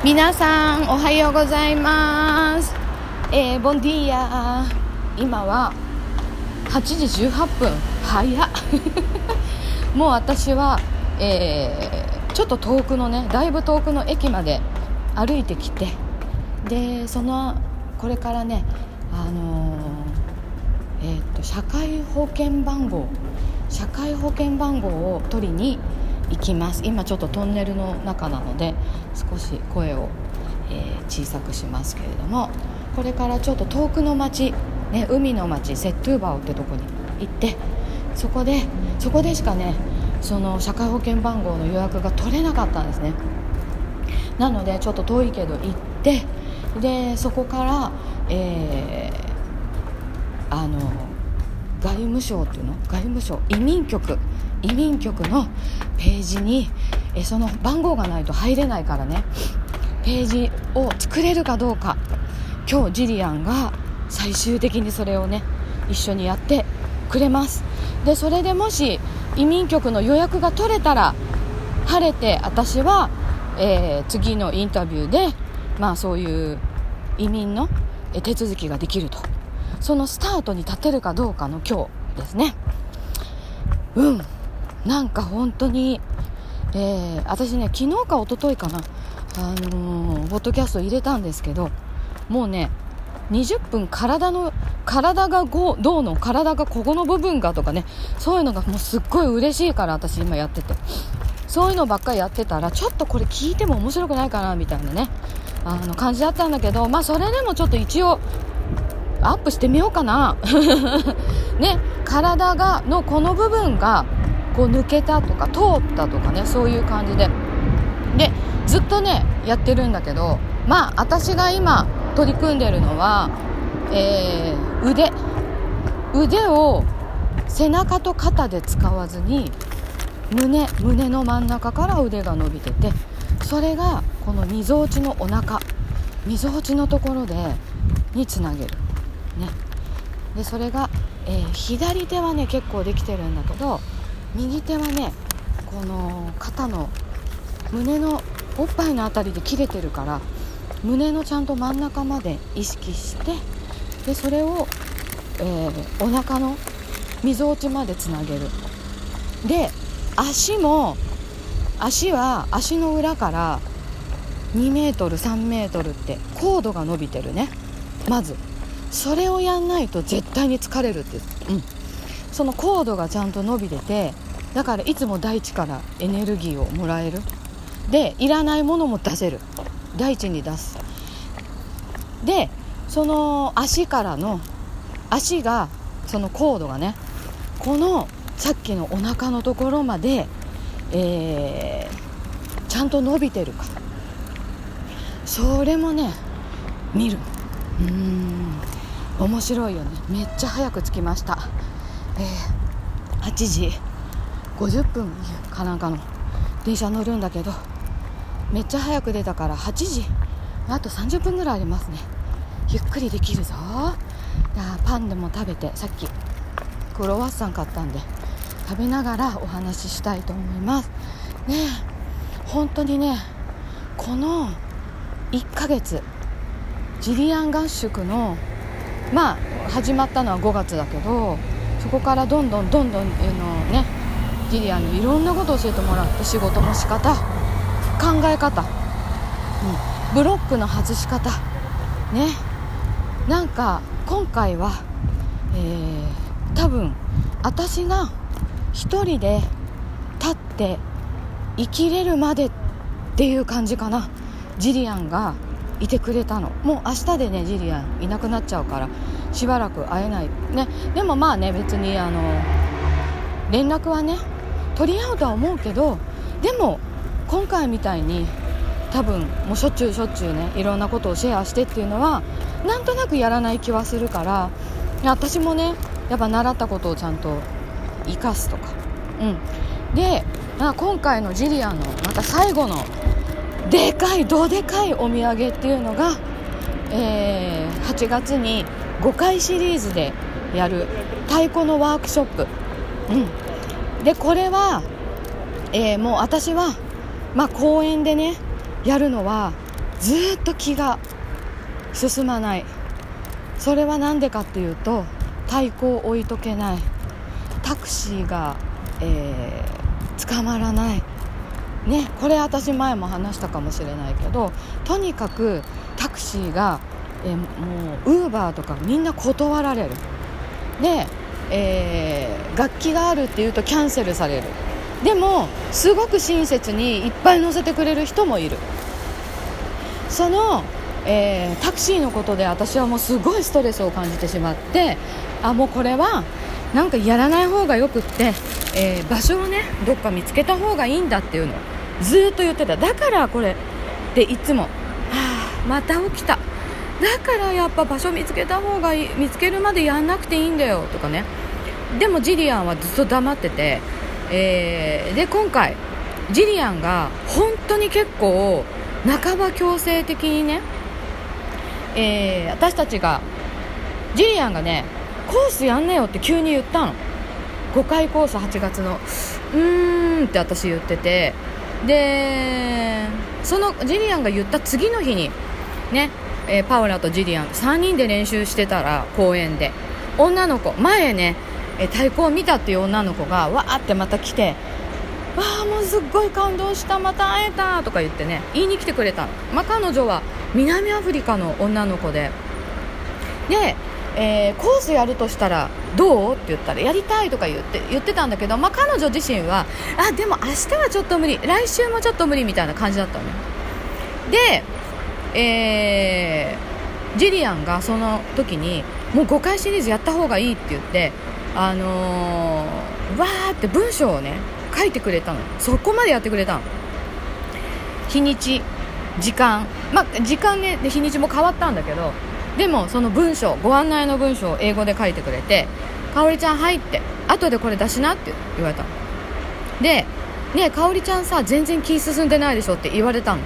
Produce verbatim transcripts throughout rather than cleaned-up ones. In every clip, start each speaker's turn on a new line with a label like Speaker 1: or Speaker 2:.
Speaker 1: 皆さんおはようございます、えー、ボンディーヤ。今ははちじじゅうはっぷん。早っもう私は、えー、ちょっと遠くのねだいぶ遠くの駅まで歩いてきて、でそのこれからねあのー、えー、と社会保険番号社会保険番号を取りに行きます。今ちょっとトンネルの中なので少し声を、えー、小さくしますけれども、これからちょっと遠くの町、ね、海の町セットゥーバオってとこに行って、そこでそこでしかねその社会保険番号の予約が取れなかったんですね。なのでちょっと遠いけど行って、でそこから、えー、あの外務省っていうの外務省移民局移民局のページにえその番号がないと入れないからね、ページを作れるかどうか今日ジリアンが最終的にそれをね一緒にやってくれます。でそれでもし移民局の予約が取れたら晴れて私は、えー、次のインタビューでまあそういう移民の手続きができると、そのスタートに立てるかどうかの今日ですね。うんなんか本当に、えー、私ね昨日か一昨日かなあのー、ポッドキャスト入れたんですけど、もうねにじゅっぷん体の体がどうの体がここの部分がとかね、そういうのがもうすっごい嬉しいから私今やってて、そういうのばっかりやってたらちょっとこれ聞いても面白くないかなみたいなねあの感じだったんだけど、まあそれでもちょっと一応アップしてみようかなね、体がのこの部分がこう抜けたとか通ったとかね、そういう感じででずっとねやってるんだけど、まあ私が今取り組んでるのは、えー、腕腕を背中と肩で使わずに胸胸の真ん中から腕が伸びてて、それがこのみぞおちのお腹みぞおちのところでにつなげるね。でそれが、えー、左手はね結構できてるんだけど、右手はねこの肩の胸のおっぱいのあたりで切れてるから、胸のちゃんと真ん中まで意識して、でそれを、えー、お腹のみぞおちまでつなげる。で足も足は足の裏からにメートルさんメートルって高度が伸びてるね。まずそれをやんないと絶対に疲れるって、うん、その高度がちゃんと伸びてて、だからいつも大地からエネルギーをもらえる。でいらないものも出せる、大地に出す。でその足からの足がその高度がねこのさっきのお腹のところまで、えー、ちゃんと伸びてるか、それもね見る。うーん面白いよね。めっちゃ早く着きました、えー、はちじごじゅっぷんかなんかの電車乗るんだけど、めっちゃ早く出たからはちじあとさんじゅっぷんぐらいありますね。ゆっくりできるぞ。パンでも食べて、さっきクロワッサン買ったんで食べながらお話ししたいと思いますね。え本当にねこのいっかげつジリアン合宿のまあ始まったのはごがつだけど、そこからどんどんどんどん、えー、のねジリアンにいろんなことを教えてもらって、仕事の仕方、考え方、うん、ブロックの外し方ね。なんか今回は、えー、多分私が一人で立って生きれるまでっていう感じかな。ジリアンがいてくれたの。もう明日でねジリアンいなくなっちゃうからしばらく会えないね。でもまあね別にあの連絡はね取り合うとは思うけど、でも今回みたいに多分もうしょっちゅうしょっちゅうねいろんなことをシェアしてっていうのはなんとなくやらない気はするから、私もねやっぱ習ったことをちゃんと生かすとか、うんで今回のジリアンのまた最後のでかいどでかいお土産っていうのが、えー、はちがつにごかいシリーズでやる太鼓のワークショップ、うん、でこれは、えー、もう私は、まあ、公園でねやるのはずっと気が進まない。それはなんでかっていうと、太鼓を置いとけない、タクシーが、えー、捕まらないね。これ私前も話したかもしれないけど、とにかくタクシーが、えー、もうウーバーとかみんな断られるで、えー、楽器があるっていうとキャンセルされる。でもすごく親切にいっぱい乗せてくれる人もいる。その、えー、タクシーのことで私はもうすごいストレスを感じてしまって、あ、もうこれはなんかやらない方がよくって、えー、場所をねどっか見つけた方がいいんだっていうのをずっと言ってた。だからこれでいつも、はあ、また起きた、だからやっぱ場所見つけた方がいい、見つけるまでやんなくていいんだよとかね。でもジリアンはずっと黙ってて、えー、で今回ジリアンが本当に結構半ば強制的にね、えー、私たちがジリアンがねコースやんなよって急に言ったの。ごかいコースはちがつのうーんって私言ってて、でそのジリアンが言った次の日にね、えー、パウラとジリアンさんにんで練習してたら、公園で女の子、前ね、えー、太鼓を見たっていう女の子がわーってまた来て、わーもうすっごい感動した、また会えたとか言ってね言いに来てくれたの。まあ、彼女は南アフリカの女の子で、で、えー、コースやるとしたらどうって言ったらやりたいとか言って言ってたんだけど、まあ、彼女自身はあでも明日はちょっと無理、来週もちょっと無理みたいな感じだったのね。で、えー、ジリアンがその時にもうごかいシリーズやった方がいいって言って、あのー、わーって文章をね書いてくれたの。そこまでやってくれたの。日にち、時間、まあ、時間ねで日にちも変わったんだけど、でもその文章、ご案内の文章を英語で書いてくれて、かおりちゃん入って後でこれ出しなって言われたので、ねえかおりちゃんさ全然気進んでないでしょって言われたの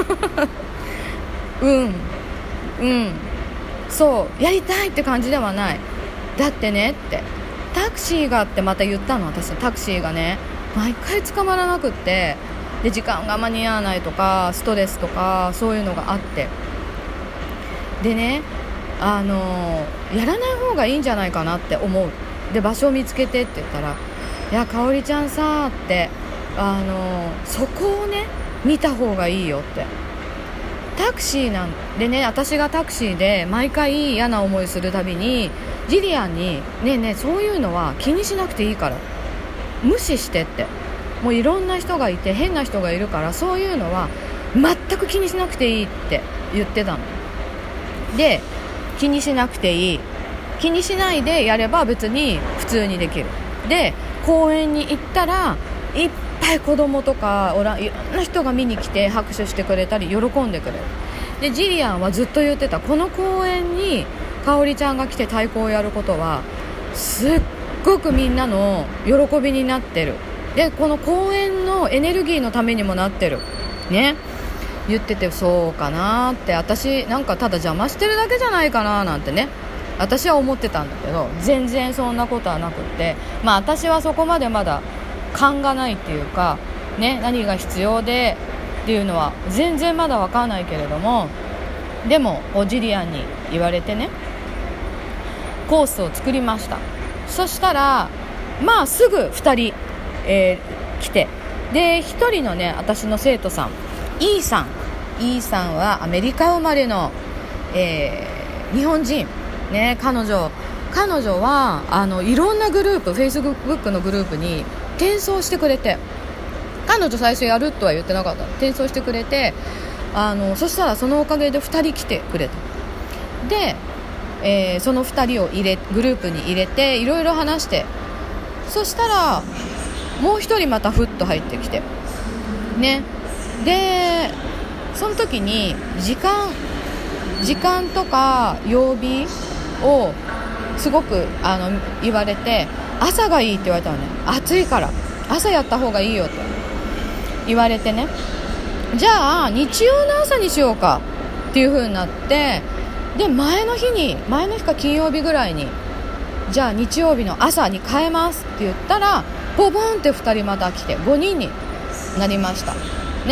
Speaker 1: うんうんそうやりたいって感じではない、だってねってタクシーがってまた言ったの。私タクシーがね毎回捕まらなくって、で時間が間に合わないとかストレスとかそういうのがあって、でねあのー、やらない方がいいんじゃないかなって思う。で場所を見つけてって言ったら、いやかおりちゃんさって、あのー、そこをね見た方がいいよって。タクシーなんでね、私がタクシーで毎回嫌な思いするたびにジリアンにねえねえそういうのは気にしなくていいから無視してって、もういろんな人がいて変な人がいるからそういうのは全く気にしなくていいって言ってたので、気にしなくていい、気にしないでやれば別に普通にできる。で公園に行ったらいっぱい子供とかおらいろんな人が見に来て拍手してくれたり喜んでくれる。でジリアンはずっと言ってた、この公園にかおりちゃんが来て太鼓をやることはすっごくみんなの喜びになってる、でこの公園のエネルギーのためにもなってるね言ってて、そうかなって、私なんかただ邪魔してるだけじゃないかななんてね私は思ってたんだけど、全然そんなことはなくって、まあ私はそこまでまだ勘がないっていうかね、何が必要でっていうのは全然まだ分かんないけれども、でもジリアンに言われてねコースを作りました。そしたらまあすぐふたり、えー、来て、でひとりのね私の生徒さんイーさんイーさんはアメリカ生まれの、えー、日本人ね。彼女彼女はあのいろんなグループ、フェイスブックのグループに転送してくれて、彼女最初やるとは言ってなかった。転送してくれて、あのそしたらそのおかげでふたり来てくれた。で、えー、そのふたりを入れグループに入れていろいろ話して、そしたらもうひとりまたふっと入ってきてね。でその時に時間時間とか曜日をすごくあの言われて、朝がいいって言われたのね。暑いから朝やった方がいいよって言われてね、じゃあ日曜の朝にしようかっていう風になって、で前の日に前の日か金曜日ぐらいにじゃあ日曜日の朝に変えますって言ったら、ボボンってふたりまた来てごにんになりましたね。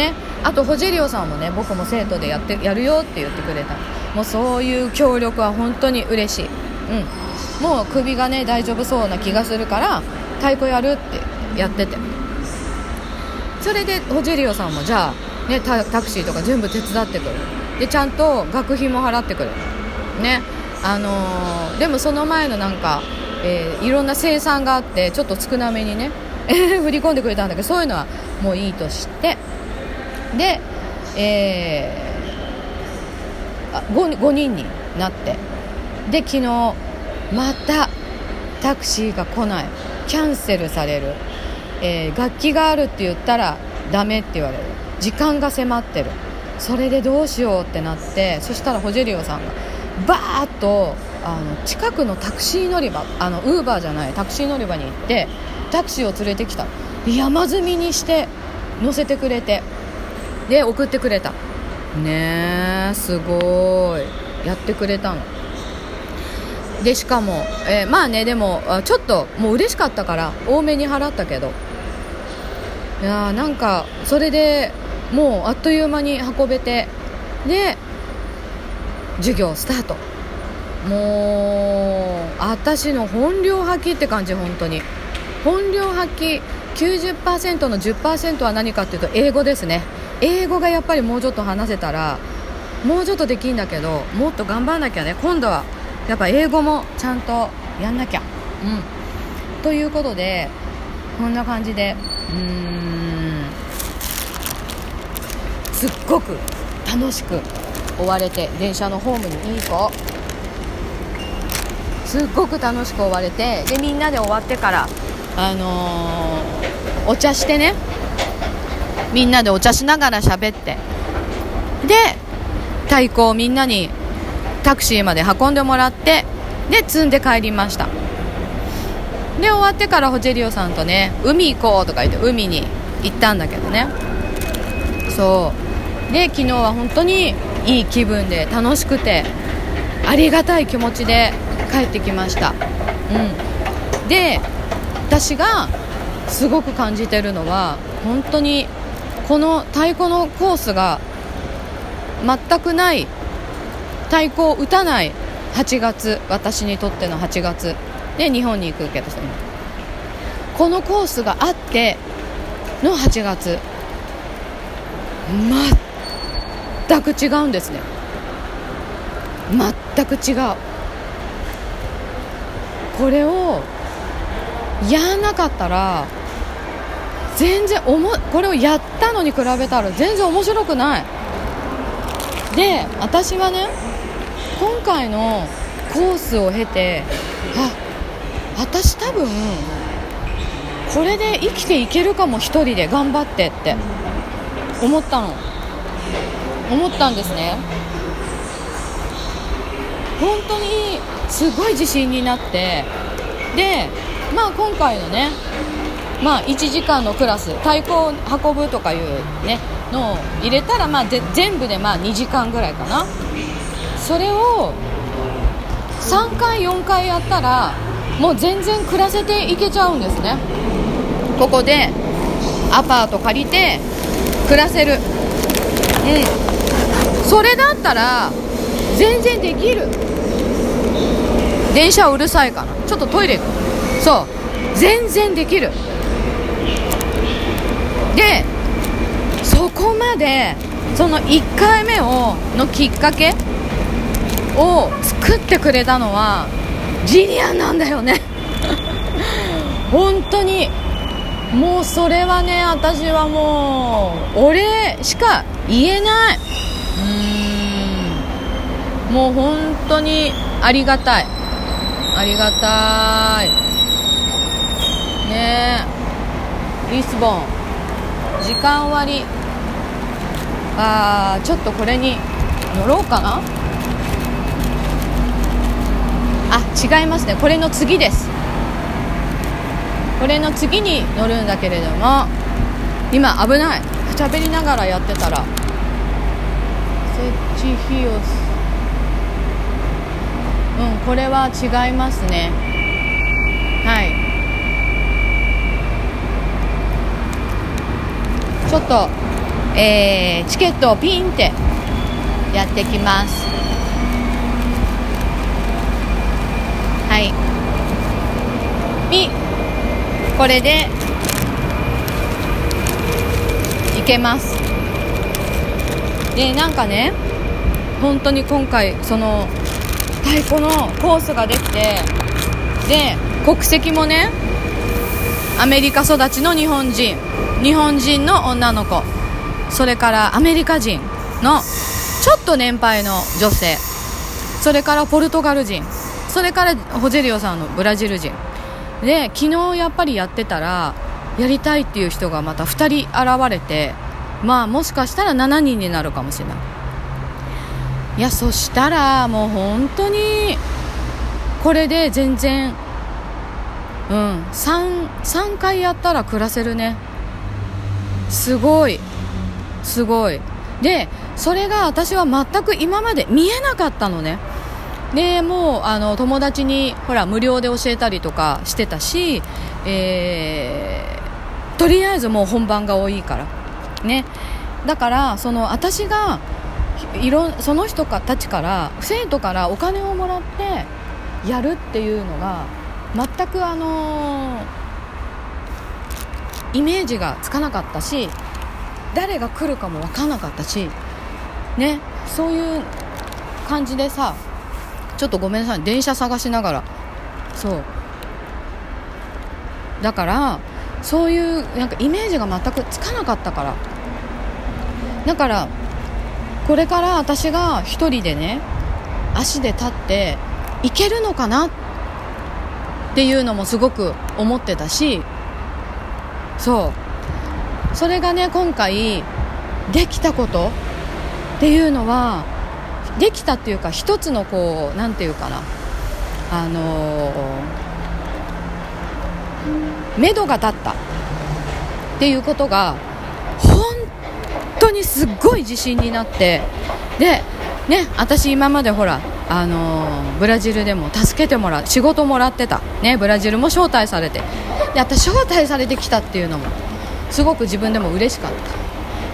Speaker 1: あとホジェリオさんもね、僕も生徒でやってやるよって言ってくれた。もうそういう協力は本当に嬉しい。うん、もう首がね大丈夫そうな気がするから太鼓やるってやってて、それでホジェリオさんもじゃあ、ね、タ, タクシーとか全部手伝ってくる。でちゃんと学費も払ってくるね。あのー、でもその前のなんか、えー、いろんな生産があってちょっと少なめにね振り込んでくれたんだけど、そういうのはもういいとして、で、えー、あ 5, 5人になって、で昨日またタクシーが来ない、キャンセルされる、えー、楽器があるって言ったらダメって言われる、時間が迫ってる、それでどうしようってなって、そしたらホジェリオさんがバーッとあの近くのタクシー乗り場、あのウーバーじゃないタクシー乗り場に行ってタクシーを連れてきた。山積みにして乗せてくれて、で送ってくれたね。えすごいやってくれたので、しかも、えー、まあね、でもちょっともう嬉しかったから多めに払ったけど、いやなんかそれでもうあっという間に運べて、で授業スタート。もう私の本領発揮って感じ。本当に本領発揮 きゅうじゅっパーセント の じゅっパーセント は何かっていうと英語ですね。英語がやっぱりもうちょっと話せたらもうちょっとできるんだけど、もっと頑張んなきゃね。今度はやっぱ英語もちゃんとやんなきゃ。うんということで、こんな感じでうーんすっごく楽しく終われて、電車のホームにいい子すっごく楽しく終われて、でみんなで終わってからあのー、お茶してね、みんなでお茶しながら喋って、で太鼓をみんなにタクシーまで運んでもらって、で積んで帰りました。で終わってからホジェリオさんとね、海行こうとか言って海に行ったんだけどね。そうで昨日は本当にいい気分で楽しくてありがたい気持ちで帰ってきました。うん、で私がすごく感じてるのは、本当にこの太鼓のコースが全くない、太鼓を打たないはちがつ、私にとってのはちがつで日本に行くけどさ、このコースがあってのはちがつ、全く違うんですね。全く違う。これをやらなかったら全然おもこれをやったのに比べたら全然面白くない。で私はね、今回のコースを経て、あ、私多分これで生きていけるかも、一人で頑張ってって思ったの思ったんですね。本当にすごい自信になって、で、まあ、今回のね、まあ、いちじかんのクラス、太鼓を運ぶとかいう、ね、のを入れたら、まあ、全部でまあにじかんぐらいかな。それをさんかいよんかいやったらもう全然暮らせていけちゃうんですね。ここでアパート借りて暮らせる。うん、それだったら全然できる。電車うるさいかな、ちょっとトイレ行く。そう、全然できる。でそこまでそのいっかいめをのきっかけを作ってくれたのはジリアンなんだよね本当にもうそれはね、私はもう俺しか言えない。うーん、もう本当にありがたい、ありがたいね。リスボン時間割、あー、ちょっとこれに乗ろうかな。あ、違いますね、これの次です。これの次に乗るんだけれども、今危ない、喋りながらやってたら。セチヒオス、うん、これは違いますね。はい、ちょっとえー、チケットをピンってやってきます。はいピッ、これでいけます。でなんかね、本当に今回その太鼓のコースができて、で国籍もねアメリカ育ちの日本人日本人の女の子、それからアメリカ人のちょっと年配の女性、それからポルトガル人、それからホジェリオさんのブラジル人で、昨日やっぱりやってたらやりたいっていう人がまたふたり現れて、まあもしかしたらしちにんになるかもしれない。いやそしたらもう本当にこれで全然うん 3, 3回やったら暮らせるね。すごいすごい。でそれが私は全く今まで見えなかったのね。でもうあの友達にほら無料で教えたりとかしてたし、えー、とりあえずもう本番が多いからね。だからその私がいろその人たちから生徒からお金をもらってやるっていうのが全くあのイメージがつかなかったし、誰が来るかも分かんなかったしね、そういう感じでさ、ちょっとごめんなさい、電車探しながら、そうだからそういうなんかイメージが全くつかなかったから、だからこれから私が一人でね足で立っていけるのかなっていうのもすごく思ってたし、そうそれがね今回できたことっていうのはできたっていうか、一つのこうなんていうかな、あのー、目処が立ったっていうことが本当にすっごい自信になって、でね私今までほらあのー、ブラジルでも助けてもらう仕事もらってたね、ブラジルも招待されて、で私招待されてきたっていうのもすごく自分でも嬉しかった。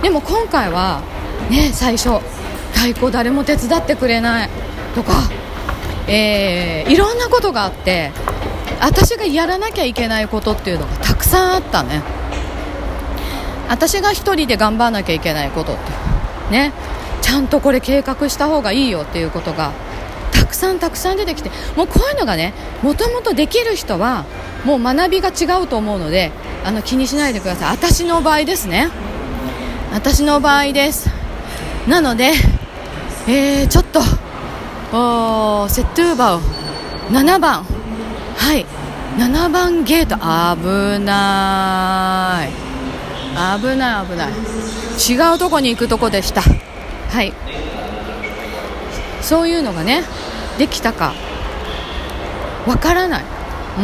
Speaker 1: でも今回はね最初太鼓誰も手伝ってくれないとか、えー、いろんなことがあって、私がやらなきゃいけないことっていうのがたくさんあったね。私が一人で頑張らなきゃいけないことってね、ちゃんとこれ計画した方がいいよっていうことがたくさんたくさん出てきて、もうこういうのがねもともとできる人はもう学びが違うと思うので、あの気にしないでください。私の場合ですね、私の場合です。なのでえー、ちょっとおセットゥーバウななばん、はいななばんゲート危ない危ない危ない、違うとこに行くとこでした。はい、そういうのがねできたかわからない、うん、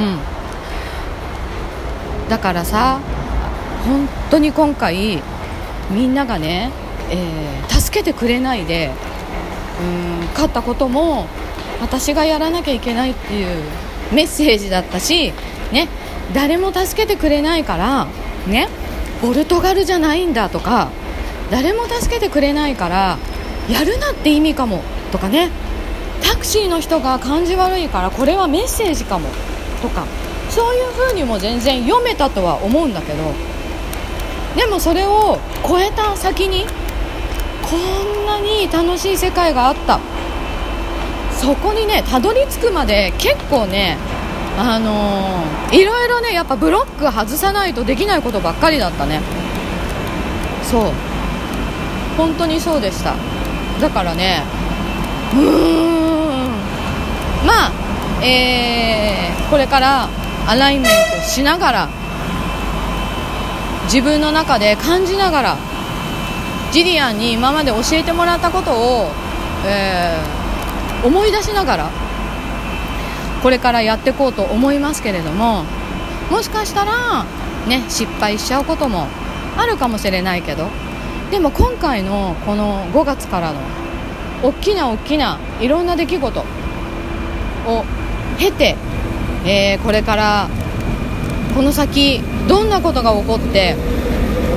Speaker 1: だからさ本当に今回みんながね、えー、助けてくれないでうーん勝ったことも私がやらなきゃいけないっていうメッセージだったし、ね、誰も助けてくれないからねポルトガルじゃないんだとか、誰も助けてくれないからやるなって意味かもとかね、タクシーの人が感じ悪いからこれはメッセージかもとか、そういう風にも全然読めたとは思うんだけど、でもそれを超えた先にこんなに楽しい世界があった、そこにねたどり着くまで結構ねあのー、いろいろねやっぱブロック外さないとできないことばっかりだったね。そう本当にそうでした。だからねうーんまあ、えー、これからアライメントしながら自分の中で感じながらジリアンに今まで教えてもらったことを、えー、思い出しながらこれからやっていこうと思いますけれども、もしかしたらね失敗しちゃうこともあるかもしれないけど、でも今回のこのごがつからの大きな大きないろんな出来事を経て、えー、これからこの先どんなことが起こって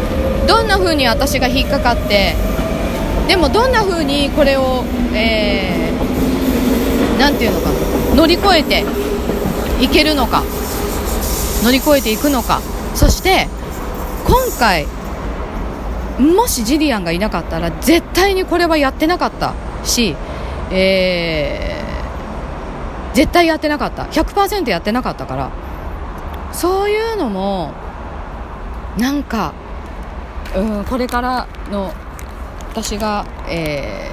Speaker 1: どんな風に私が引っかかって、でもどんな風にこれを、えー、なんていうのかな、乗り越えていけるのか、乗り越えていくのか。そして今回もしジリアンがいなかったら絶対にこれはやってなかったし、えー、絶対やってなかった、 ひゃくパーセント やってなかったから、そういうのもなんか、うん、これからの私が、え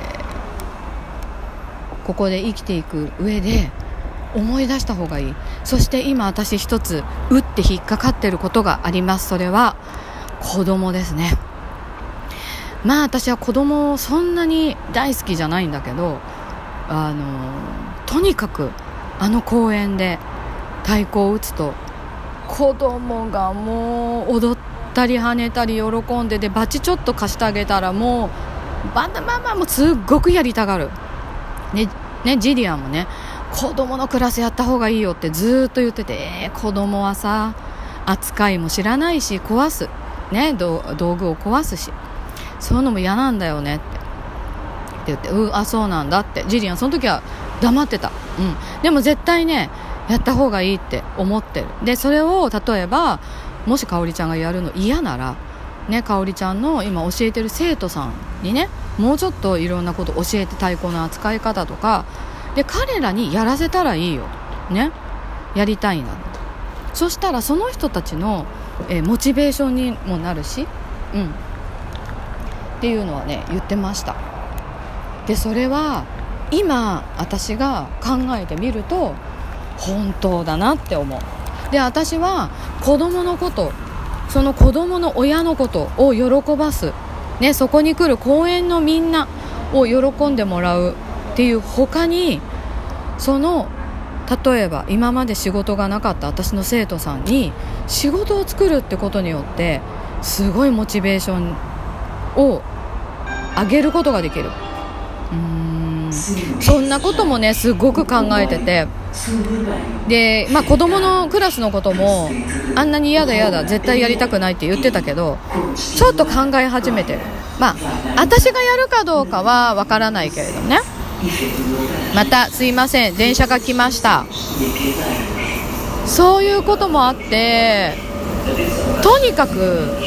Speaker 1: ー、ここで生きていく上で思い出した方がいい。そして今私一つ打って引っかかってることがあります。それは子供ですね。まあ私は子供そんなに大好きじゃないんだけど、あのとにかくあの公園で太鼓を打つと子供がもう踊ったり跳ねたり喜んで、でバチちょっと貸してあげたらもうバンダママもすっごくやりたがる、ねね、ジリアンもね、子供のクラスやった方がいいよってずっと言ってて、えー、子供はさ扱いも知らないし壊す、ね、道具を壊すし、そういうのも嫌なんだよねって言って、うあそうなんだって、ジリアンその時は黙ってた、うん、でも絶対ねやった方がいいって思ってる。でそれを例えばもしかおりちゃんがやるの嫌ならね、かおりちゃんの今教えてる生徒さんにね、もうちょっといろんなこと教えて、太鼓の扱い方とかで彼らにやらせたらいいよね、やりたいな。そしたらその人たちの、えー、モチベーションにもなるし、うんっていうのはね言ってました。でそれは今私が考えてみると本当だなって思う。で私は子供のこと、その子供の親のことを喜ばす、ね、そこに来る公園のみんなを喜んでもらうっていう他に、その例えば今まで仕事がなかった私の生徒さんに仕事を作るってことによってすごいモチベーションを上げることができる。うーんそんなこともねすごく考えてて、で、まあ、子供のクラスのこともあんなに嫌だ嫌だ絶対やりたくないって言ってたけど、ちょっと考え始めてる。まあ私がやるかどうかはわからないけれどね。またすいません、電車が来ました。そういうこともあって、とにかく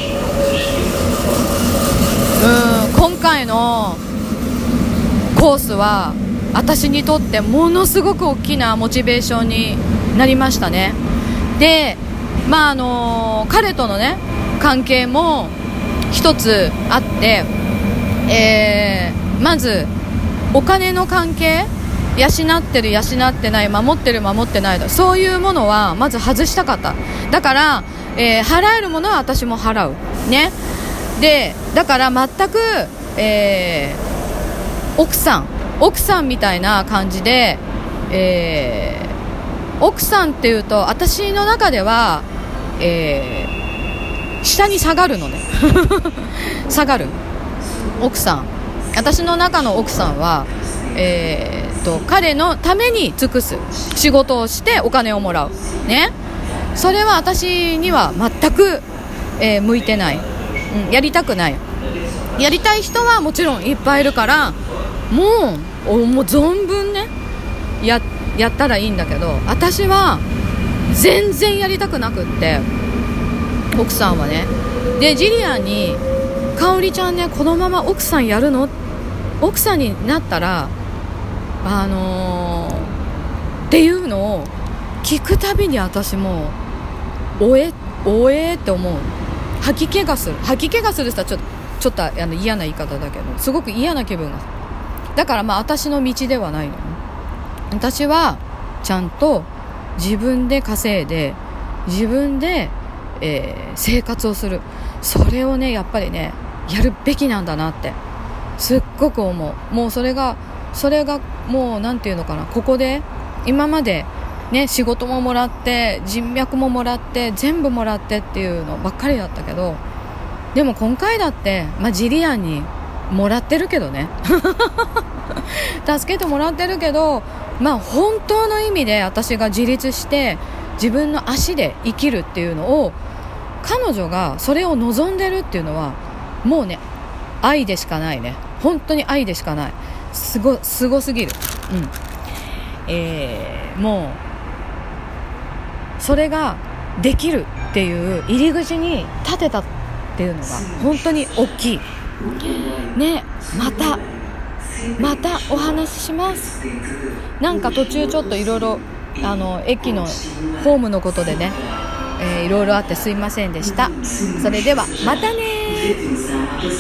Speaker 1: うん今回のコースは私にとってものすごく大きなモチベーションになりましたね。で、まああの彼とのね関係も一つあって、えー、まずお金の関係、養ってる養ってない、守ってる守ってない、そういうものはまず外したかった。だから、えー、払えるものは私も払うね。でだから全く、えー、奥さん奥さんみたいな感じで、えー、奥さんっていうと私の中では、えー、下に下がるのね下がる奥さん、私の中の奥さんは、えー、と彼のために尽くす仕事をしてお金をもらうね。それは私には全く、えー、向いてない、うん、やりたくない。やりたい人はもちろんいっぱいいるからもう、もう存分ね や, やったらいいんだけど、私は全然やりたくなくって、奥さんはね。でジリアンにかおりちゃんねこのまま奥さんやるの、奥さんになったらあのー、っていうのを聞くたびに私もおえおえって思う。吐き気がする吐き気がするって言ったらちょっとちょっとあの嫌な言い方だけどすごく嫌な気分が。だからまあ私の道ではないのね。私はちゃんと自分で稼いで自分で、えー、生活をする、それをねやっぱりねやるべきなんだなってすっごく思う。もうそれがそれがもうなんていうのかな、ここで今までね仕事ももらって人脈ももらって全部もらってっていうのばっかりだったけど、でも今回だって、まあ、ジリアンにもらってるけどね助けてもらってるけど、まあ本当の意味で私が自立して自分の足で生きるっていうのを彼女がそれを望んでるっていうのはもうね愛でしかないね、本当に愛でしかない、すごすごすぎる、うんえー、もうそれができるっていう入り口に立てたっていうのが本当に大きいね。またまたお話しします。なんか途中ちょっといろいろあの駅のホームのことでね、えー、いろいろあってすいませんでした。それではまたね。